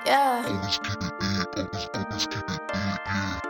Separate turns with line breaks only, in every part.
Yeah.
Always keep it big, always keep it big, yeah.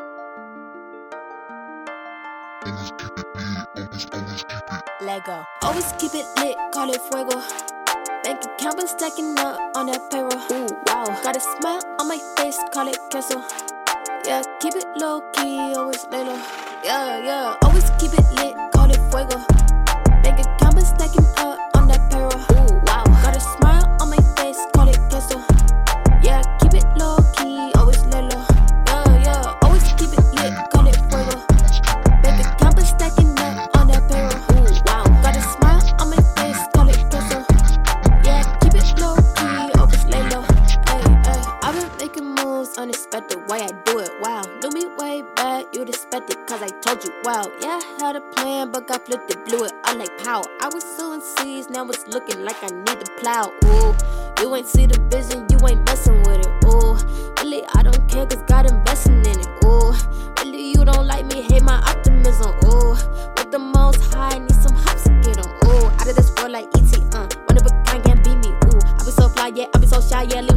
Always keep it big, always keep it.
Lego. Always keep it lit, call it fuego. Bank account been stacking up on that payroll. Ooh, wow. Got a smile on my face, call it queso. Yeah, keep it low key, always lay low. Yeah. Always keep it lit, call it fuego. Bank account been stacking up on that payroll. Ooh, wow. Got a smile on my face, call it queso. Yeah, keep it low key, always lay low. Yeah. Always keep it lit, call it fuego. Bank account been stacking up on that payroll. Ooh, wow. Got a smile on my face, call it queso. Yeah, keep it low key, always lay low. Ay. I've been making moves unexpected, way I do it, wow. Knew me way back, you'd expect it, cause I told you, wow. Yeah, I had a plan, but got flipped and blew it, I like power. I was sowing seeds, now it's looking like I need to plow, ooh. You ain't see the vision, you ain't messing with it, ooh. Really, I don't care, cause God investing in it, ooh. Really, you don't like me, hate my optimism, ooh. With the most high, need some hops to get on, ooh. Out of this world like E.T., one of a kind can't beat me, ooh. I be so fly, yeah, I be so shy, yeah, leave